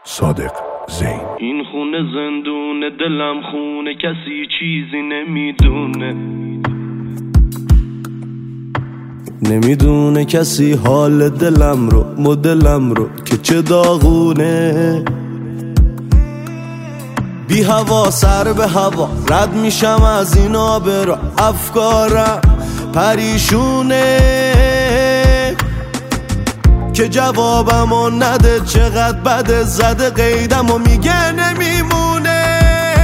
صادق زین. این خونه زندونه، دلم خونه، کسی چیزی نمیدونه. نمیدونه کسی حال دلم رو، مدلم رو که چه داغونه. بی هوا سر به هوا رد میشم از این آبرا، افکارم پریشونه که جوابمو نده. چقدر بده زده قیدمو میگه نمیمونه.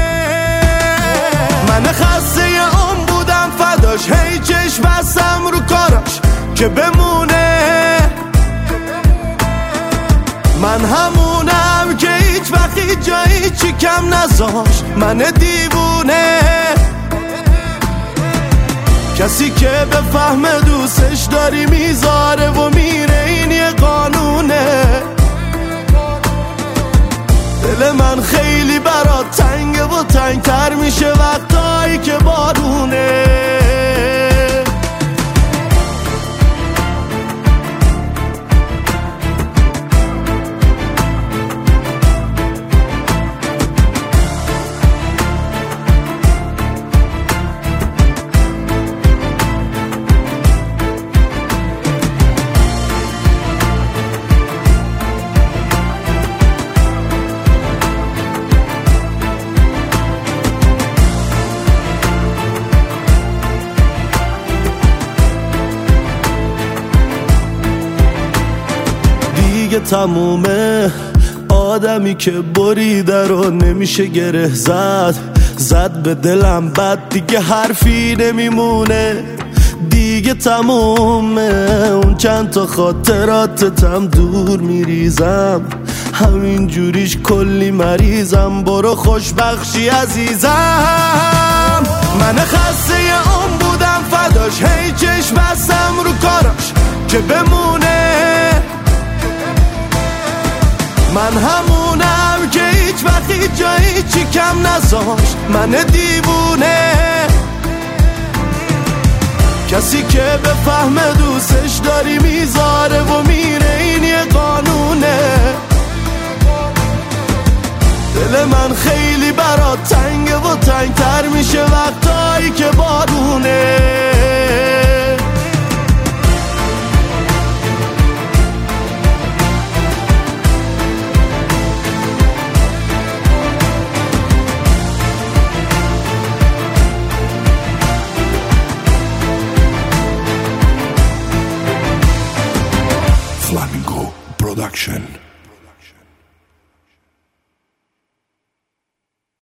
من خسته اون بودم فداش، هی چشم بستم رو کاراش که بمونه. من همونم که هیچ وقت هیچ جایی چی کم نذاش. من دیوونه، کسی که به فهم دوستش داری میذاره و میره، این یه قانونه. دل من خیلی برات تنگه و تنگتر میشه وقتایی که بارونه. دیگه تمومه، آدمی که بریده رو نمیشه گره زد به دلم بد، دیگه حرفی نمیمونه. دیگه تمومه، اون چند تا خاطراتتم دور میریزم، همین جوریش کلی مریضم. برو خوشبخشی عزیزم. من خسته اون بودم فداش، هی چشم بستم رو کاراش که بمونه. من همونم که هیچ وقت هیچ جایی چی کم نذاش. من دیوونه، کسی که به فهم دوستش داری میذاره و میره، این یه قانونه.